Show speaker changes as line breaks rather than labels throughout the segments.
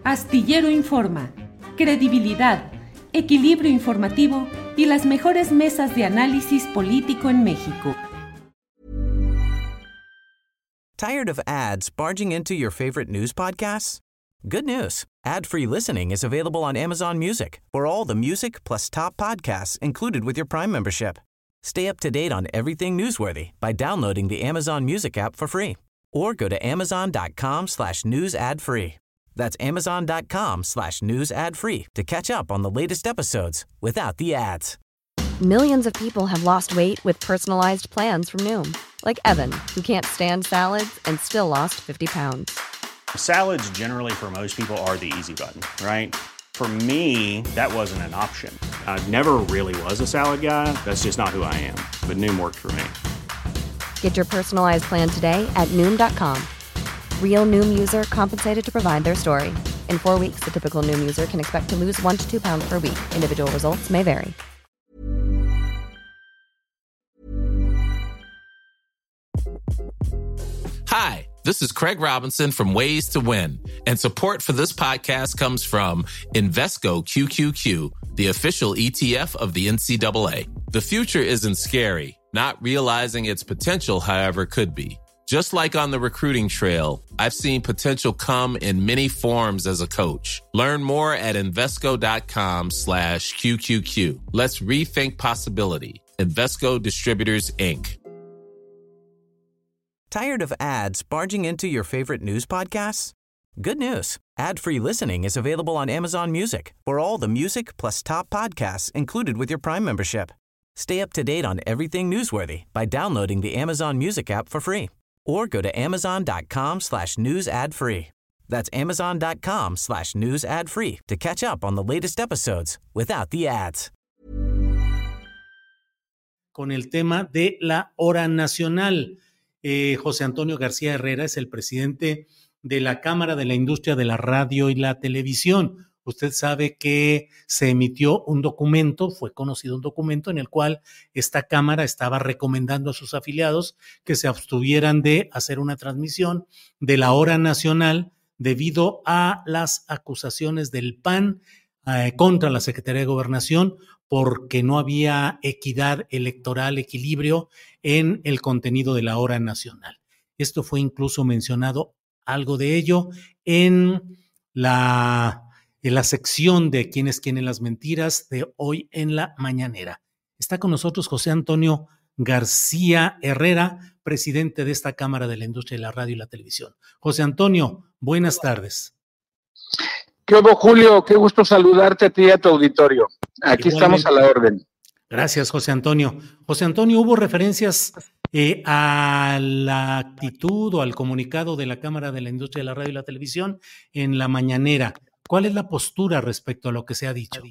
Astillero Informa, credibilidad, equilibrio informativo y las mejores mesas de análisis político en México.
Tired of ads barging into your favorite news podcasts? Good news. Ad-free listening is available on Amazon Music for all the music plus top podcasts included with your Prime membership. Stay up to date on everything newsworthy by downloading the Amazon Music app for free or go to amazon.com/news ad free. That's amazon.com/news ad free to catch up on the latest episodes without the ads.
Millions of people have lost weight with personalized plans from Noom, like Evan, who can't stand salads and still lost 50 pounds.
Salads generally for most people are the easy button, right? For me, that wasn't an option. I never really was a salad guy. That's just not who I am. But Noom worked for me.
Get your personalized plan today at Noom.com. Real Noom user compensated to provide their story. In 4 weeks, the typical Noom user can expect to lose 1 to 2 pounds per week. Individual results may vary.
Hi, this is Craig Robinson from Ways to Win, and support for this podcast comes from Invesco QQQ, the official ETF of the NCAA. The future isn't scary. Not realizing its potential, however, could be. Just like on the recruiting trail, I've seen potential come in many forms as a coach. Learn more at Invesco.com/QQQ. Let's rethink possibility. Invesco Distributors, Inc.
Tired of ads barging into your favorite news podcasts? Good news. Ad-free listening is available on Amazon Music for all the music plus top podcasts included with your Prime membership. Stay up to date on everything newsworthy by downloading the Amazon Music app for free or go to amazon.com/news ad free. That's amazon.com/news ad free to catch up on the latest episodes without the ads.
Con el tema de la hora nacional. José Antonio García Herrera es el presidente de la Cámara de la Industria de la Radio y la Televisión. Usted sabe que se emitió un documento, fue conocido un documento en el cual esta Cámara estaba recomendando a sus afiliados que se abstuvieran de hacer una transmisión de la hora nacional debido a las acusaciones del PAN contra la Secretaría de Gobernación porque no había equidad electoral, equilibrio en el contenido de la hora nacional. Esto fue incluso mencionado, algo de ello, en la sección de ¿Quién es quién en las mentiras? De hoy en la mañanera. Está con nosotros José Antonio García Herrera, presidente de esta Cámara de la Industria de la Radio y la Televisión. José Antonio, buenas tardes.
¿Qué hubo, Julio? Qué gusto saludarte a ti y a tu auditorio. Aquí igualmente. Estamos a la orden.
Gracias, José Antonio. José Antonio, hubo referencias a la actitud o al comunicado de la Cámara de la Industria de la Radio y la Televisión en la mañanera. ¿Cuál es la postura respecto a lo que se ha dicho?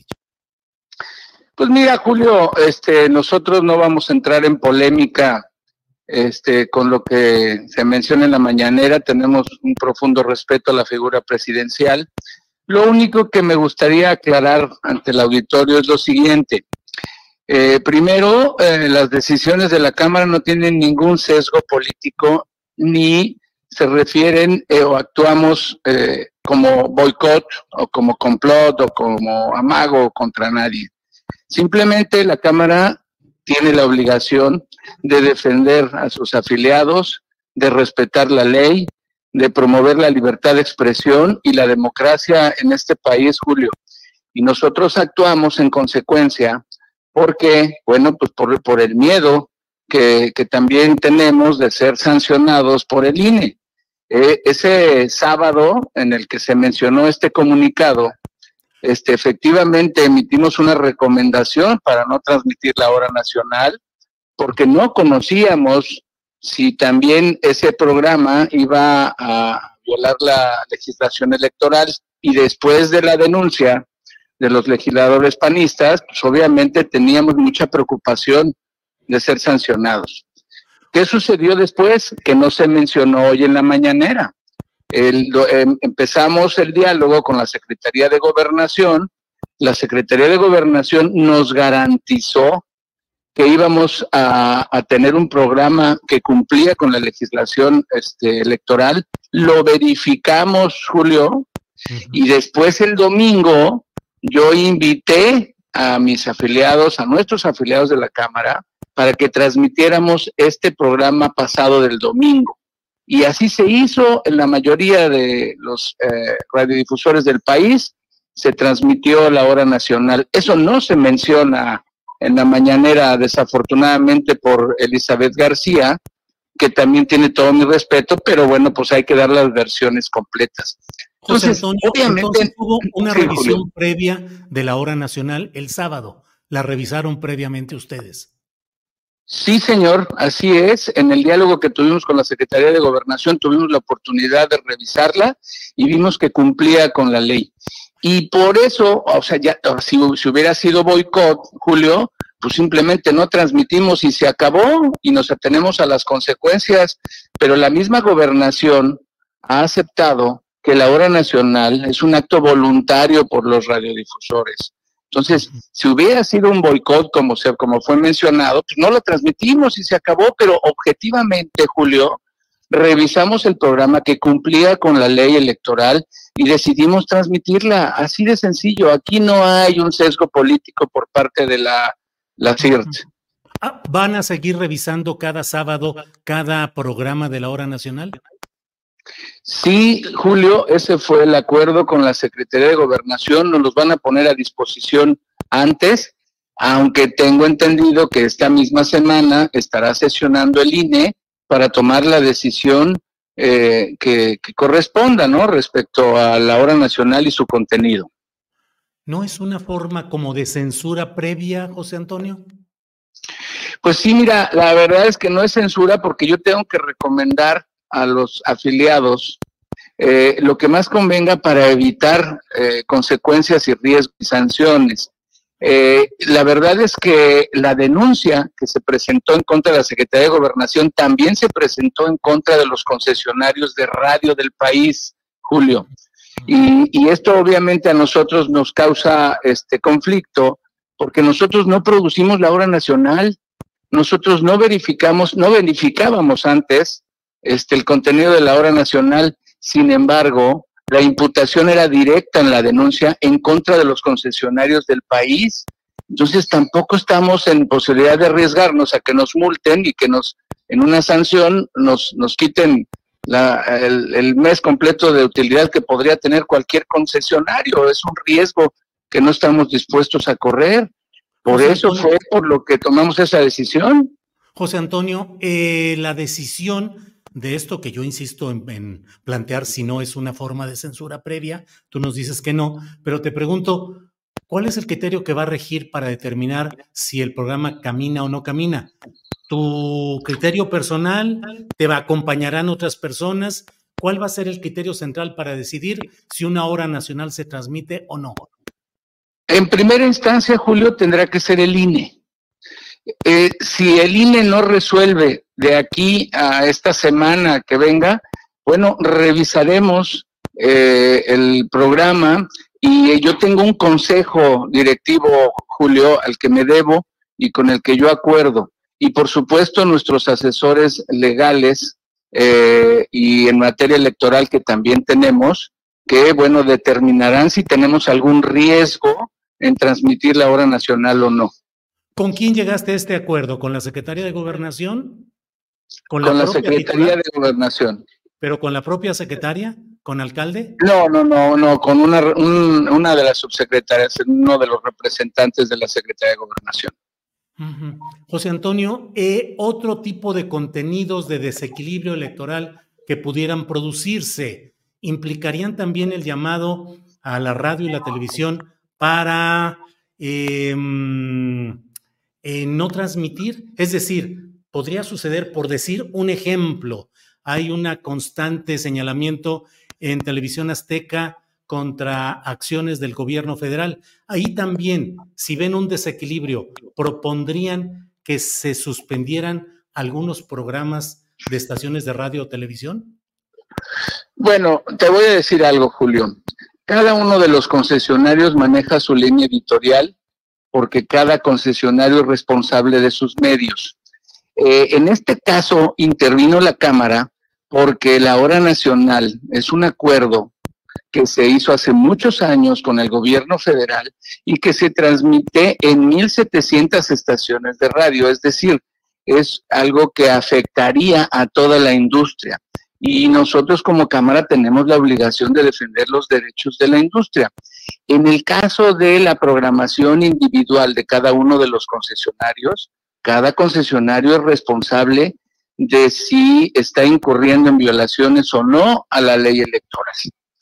Pues mira, Julio, nosotros no vamos a entrar en polémica con lo que se menciona en la mañanera. Tenemos un profundo respeto a la figura presidencial. Lo único que me gustaría aclarar ante el auditorio es lo siguiente. Primero, las decisiones de la Cámara no tienen ningún sesgo político ni se refieren o actuamos como boicot o como complot o como amago contra nadie. Simplemente la Cámara tiene la obligación de defender a sus afiliados, de respetar la ley, de promover la libertad de expresión y la democracia en este país, Julio. Y nosotros actuamos en consecuencia porque, bueno, pues por el miedo que también tenemos de ser sancionados por el INE. Ese sábado en el que se mencionó este comunicado, efectivamente emitimos una recomendación para no transmitir la hora nacional porque no conocíamos si también ese programa iba a violar la legislación electoral y después de la denuncia de los legisladores panistas, pues obviamente teníamos mucha preocupación de ser sancionados. ¿Qué sucedió después? Que no se mencionó hoy en la mañanera. Empezamos el diálogo con la Secretaría de Gobernación. La Secretaría de Gobernación nos garantizó que íbamos a tener un programa que cumplía con la legislación electoral. Lo verificamos, Julio, Y después el domingo yo invité a mis afiliados, a nuestros afiliados de la Cámara, para que transmitiéramos este programa pasado del domingo. Y así se hizo en la mayoría de los radiodifusores del país, se transmitió la hora nacional. Eso no se menciona en la mañanera, desafortunadamente, por Elizabeth García, que también tiene todo mi respeto, pero bueno, pues hay que dar las versiones completas.
Entonces, José Antonio, obviamente hubo una revisión previa de la hora nacional el sábado. ¿La revisaron previamente ustedes?
Sí, señor, así es. En el diálogo que tuvimos con la Secretaría de Gobernación tuvimos la oportunidad de revisarla y vimos que cumplía con la ley. Y por eso, o sea, ya si hubiera sido boicot, Julio, pues simplemente no transmitimos y se acabó y nos atenemos a las consecuencias. Pero la misma Gobernación ha aceptado que la hora nacional es un acto voluntario por los radiodifusores. Entonces, si hubiera sido un boicot, como fue mencionado, pues no lo transmitimos y se acabó, pero objetivamente, Julio, revisamos el programa que cumplía con la ley electoral y decidimos transmitirla, así de sencillo. Aquí no hay un sesgo político por parte de la CIRT.
¿Van a seguir revisando cada sábado cada programa de la hora nacional?
Sí, Julio, ese fue el acuerdo con la Secretaría de Gobernación, nos los van a poner a disposición antes, aunque tengo entendido que esta misma semana estará sesionando el INE para tomar la decisión que corresponda, ¿no?, respecto a la hora nacional y su contenido.
¿No es una forma como de censura previa, José Antonio?
Pues sí, mira, la verdad es que no es censura porque yo tengo que recomendar a los afiliados lo que más convenga para evitar consecuencias y riesgos y sanciones. La verdad es que la denuncia que se presentó en contra de la Secretaría de Gobernación también se presentó en contra de los concesionarios de radio del país, Julio. Y esto obviamente a nosotros nos causa conflicto porque nosotros no producimos la hora nacional, nosotros no verificábamos antes el contenido de la hora nacional. Sin embargo, la imputación era directa en la denuncia en contra de los concesionarios del país. Entonces tampoco estamos en posibilidad de arriesgarnos a que nos multen y que en una sanción nos quiten el mes completo de utilidad que podría tener cualquier concesionario. Es un riesgo que no estamos dispuestos a correr. Por eso fue por lo que tomamos esa decisión.
José Antonio, la decisión de esto que yo insisto en plantear, si no es una forma de censura previa, tú nos dices que no, pero te pregunto, ¿cuál es el criterio que va a regir para determinar si el programa camina o no camina? ¿Tu criterio personal? ¿Te acompañarán otras personas? ¿Cuál va a ser el criterio central para decidir si una hora nacional se transmite o no?
En primera instancia, Julio, tendrá que ser el INE. Si el INE no resuelve de aquí a esta semana que venga, bueno, revisaremos el programa y yo tengo un consejo directivo, Julio, al que me debo y con el que yo acuerdo. Y por supuesto nuestros asesores legales y en materia electoral que también tenemos, que bueno, determinarán si tenemos algún riesgo en transmitir la hora nacional o no.
¿Con quién llegaste a este acuerdo? ¿Con la Secretaría de Gobernación?
Con la Secretaría de Gobernación.
¿Pero con la propia secretaria? ¿Con alcalde?
No, con una de las subsecretarias, uno de los representantes de la Secretaría de Gobernación.
Uh-huh. José Antonio, otro tipo de contenidos de desequilibrio electoral que pudieran producirse, ¿implicarían también el llamado a la radio y la televisión para no transmitir? Es decir, podría suceder, por decir un ejemplo, hay un constante señalamiento en Televisión Azteca contra acciones del gobierno federal. Ahí también, si ven un desequilibrio, ¿propondrían que se suspendieran algunos programas de estaciones de radio o televisión?
Bueno, te voy a decir algo, Julio. Cada uno de los concesionarios maneja su línea editorial porque cada concesionario es responsable de sus medios. En este caso intervino la Cámara porque la hora nacional es un acuerdo que se hizo hace muchos años con el gobierno federal y que se transmite en 1,700 estaciones de radio, es decir, es algo que afectaría a toda la industria. Y nosotros como Cámara tenemos la obligación de defender los derechos de la industria. En el caso de la programación individual de cada uno de los concesionarios, cada concesionario es responsable de si está incurriendo en violaciones o no a la ley electoral.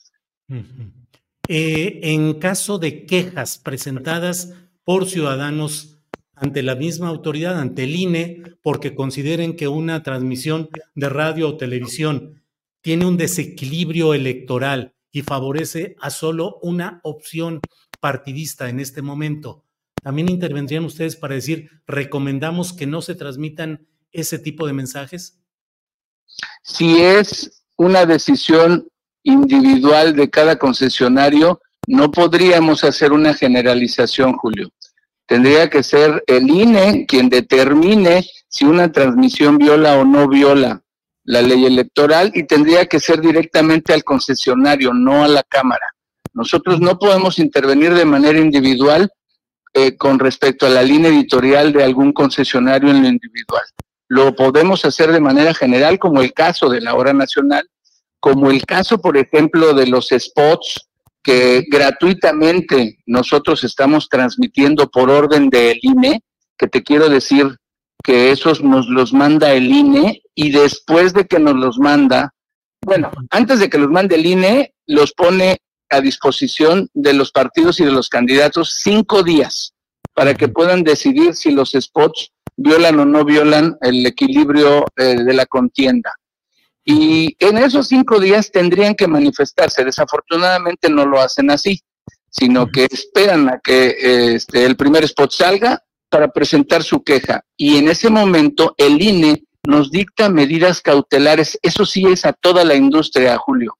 En caso de quejas presentadas por ciudadanos ante la misma autoridad, ante el INE, porque consideren que una transmisión de radio o televisión tiene un desequilibrio electoral y favorece a solo una opción partidista en este momento, ¿también intervendrían ustedes para decir, recomendamos que no se transmitan ese tipo de mensajes?
Si es una decisión individual de cada concesionario, no podríamos hacer una generalización, Julio. Tendría que ser el INE quien determine si una transmisión viola o no viola la ley electoral, y tendría que ser directamente al concesionario, no a la Cámara. Nosotros no podemos intervenir de manera individual con respecto a la línea editorial de algún concesionario en lo individual. Lo podemos hacer de manera general, como el caso de la Hora Nacional, como el caso, por ejemplo, de los spots que gratuitamente nosotros estamos transmitiendo por orden del INE, que te quiero decir que esos nos los manda el INE, y después de que nos los manda, bueno, antes de que los mande el INE, los pone a disposición de los partidos y de los candidatos 5 días para que puedan decidir si los spots violan o no violan el equilibrio de la contienda. Y en esos 5 días tendrían que manifestarse. Desafortunadamente no lo hacen así, sino que esperan a que el primer spot salga para presentar su queja. Y en ese momento el INE nos dicta medidas cautelares. Eso sí es a toda la industria, Julio.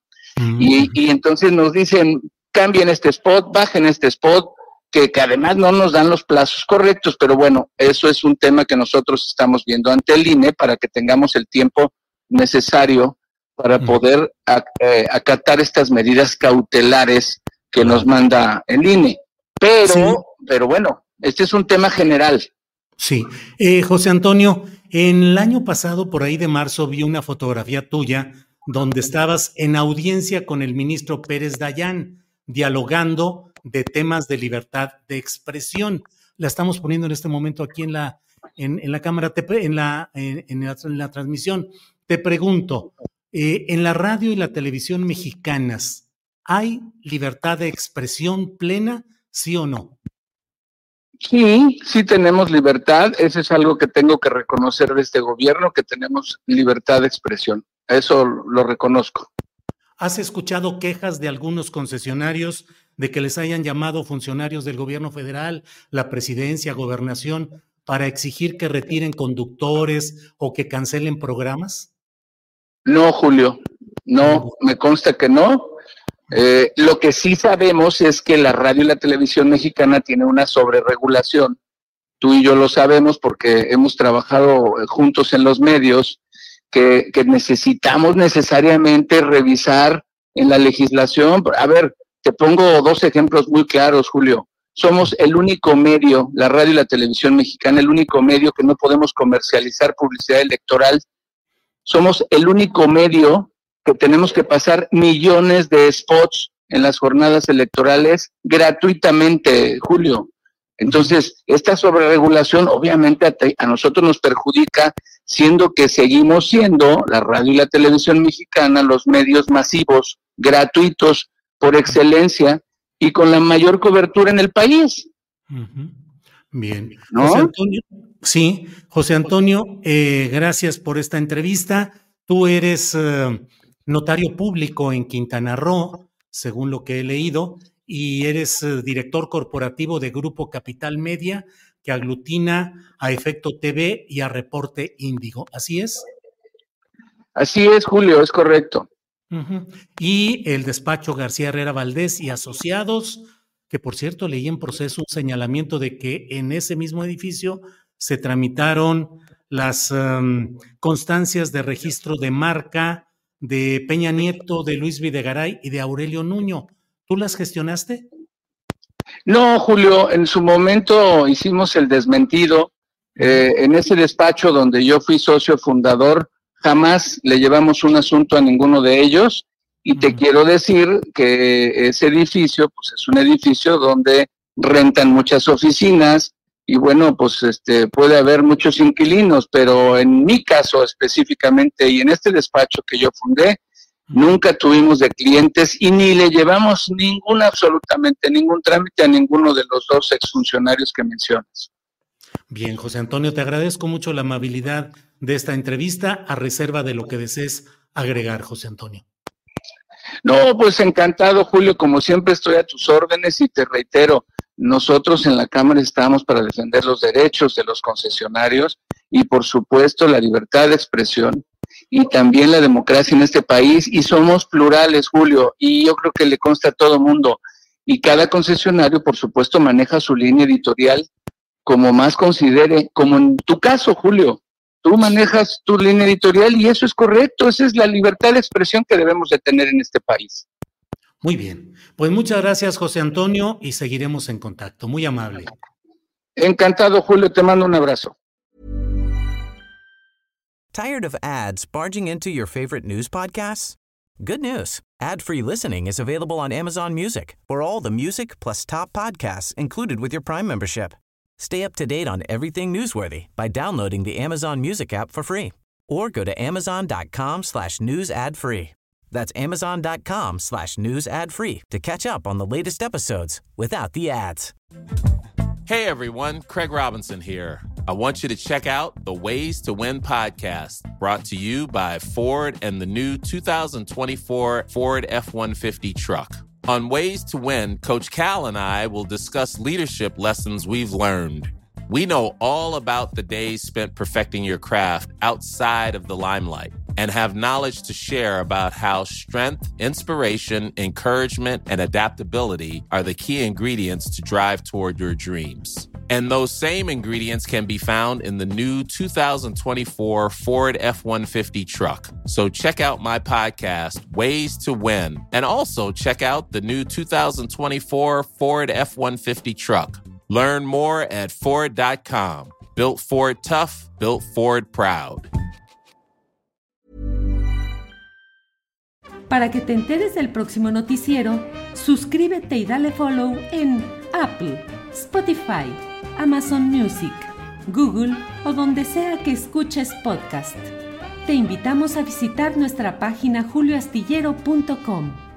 Y entonces nos dicen, cambien este spot, bajen este spot, que además no nos dan los plazos correctos, pero bueno, eso es un tema que nosotros estamos viendo ante el INE para que tengamos el tiempo necesario para poder acatar estas medidas cautelares que nos manda el INE. Pero bueno, este es un tema general.
Sí. José Antonio, en el año pasado, por ahí de marzo, vi una fotografía tuya donde estabas en audiencia con el ministro Pérez Dayán, dialogando de temas de libertad de expresión. La estamos poniendo en este momento aquí en la cámara, en la transmisión. Te pregunto, en la radio y la televisión mexicanas, ¿hay libertad de expresión plena, sí o no?
Sí tenemos libertad. Eso es algo que tengo que reconocer de este gobierno, que tenemos libertad de expresión. Eso lo reconozco.
¿Has escuchado quejas de algunos concesionarios de que les hayan llamado funcionarios del gobierno federal, la presidencia, gobernación, para exigir que retiren conductores o que cancelen programas?
No, Julio, no, me consta que no. Lo que sí sabemos es que la radio y la televisión mexicana tiene una sobreregulación. Tú y yo lo sabemos porque hemos trabajado juntos en los medios, que necesitamos necesariamente revisar en la legislación. A ver, te pongo 2 ejemplos muy claros, Julio. Somos el único medio, la radio y la televisión mexicana, el único medio que no podemos comercializar publicidad electoral. Somos el único medio que tenemos que pasar millones de spots en las jornadas electorales gratuitamente, Julio. Entonces, esta sobreregulación obviamente a nosotros nos perjudica, siendo que seguimos siendo la radio y la televisión mexicana los medios masivos, gratuitos, por excelencia, y con la mayor cobertura en el país.
Bien.
¿No?
José Antonio, sí, José Antonio, gracias por esta entrevista. Tú eres notario público en Quintana Roo, según lo que he leído, y eres director corporativo de Grupo Capital Media, que aglutina a Efecto TV y a Reporte Índigo. ¿Así es?
Así es, Julio, es correcto.
Y el despacho García Herrera Valdés y Asociados, que por cierto leí en proceso un señalamiento de que en ese mismo edificio se tramitaron las constancias de registro de marca de Peña Nieto, de Luis Videgaray y de Aurelio Nuño. ¿Tú las gestionaste?
No, Julio, en su momento hicimos el desmentido. En ese despacho donde yo fui socio fundador, jamás le llevamos un asunto a ninguno de ellos. Y te quiero decir que ese edificio, pues es un edificio donde rentan muchas oficinas y bueno, pues puede haber muchos inquilinos, pero en mi caso específicamente y en este despacho que yo fundé, nunca tuvimos de clientes y ni le llevamos absolutamente ningún trámite a ninguno de los dos exfuncionarios que mencionas.
Bien, José Antonio, te agradezco mucho la amabilidad de esta entrevista, a reserva de lo que desees agregar, José Antonio.
No, pues encantado, Julio, como siempre estoy a tus órdenes y te reitero, nosotros en la Cámara estamos para defender los derechos de los concesionarios y por supuesto la libertad de expresión y también la democracia en este país y somos plurales, Julio, y yo creo que le consta a todo mundo y cada concesionario por supuesto maneja su línea editorial como más considere, como en tu caso, Julio. Tú manejas tu línea editorial y eso es correcto, esa es la libertad de expresión que debemos de tener en este país.
Muy bien, pues muchas gracias, José Antonio, y seguiremos en contacto. Muy amable.
Encantado, Julio, te mando un abrazo.
Tired of ads barging into your favorite news podcasts? Good news. Ad-free listening is available on Amazon Music for all the music plus top podcasts included with your Prime membership. Stay up to date on everything newsworthy by downloading the Amazon Music app for free or go to amazon.com/news ad free. That's amazon.com/news ad free to catch up on the latest episodes without the ads.
Hey everyone, Craig Robinson here. I want you to check out the Ways to Win podcast, brought to you by Ford and the new 2024 Ford F-150 truck. On Ways to Win, Coach Cal and I will discuss leadership lessons we've learned. We know all about the days spent perfecting your craft outside of the limelight and have knowledge to share about how strength, inspiration, encouragement, and adaptability are the key ingredients to drive toward your dreams. And those same ingredients can be found in the new 2024 Ford F-150 truck. So check out my podcast, Ways to Win, and also check out the new 2024 Ford F-150 truck. Learn more at Ford.com. Built Ford tough, built Ford proud.
Para que te enteres del próximo noticiero, suscríbete y dale follow en Apple, Spotify, Amazon Music, Google o donde sea que escuches podcast. Te invitamos a visitar nuestra página julioastillero.com.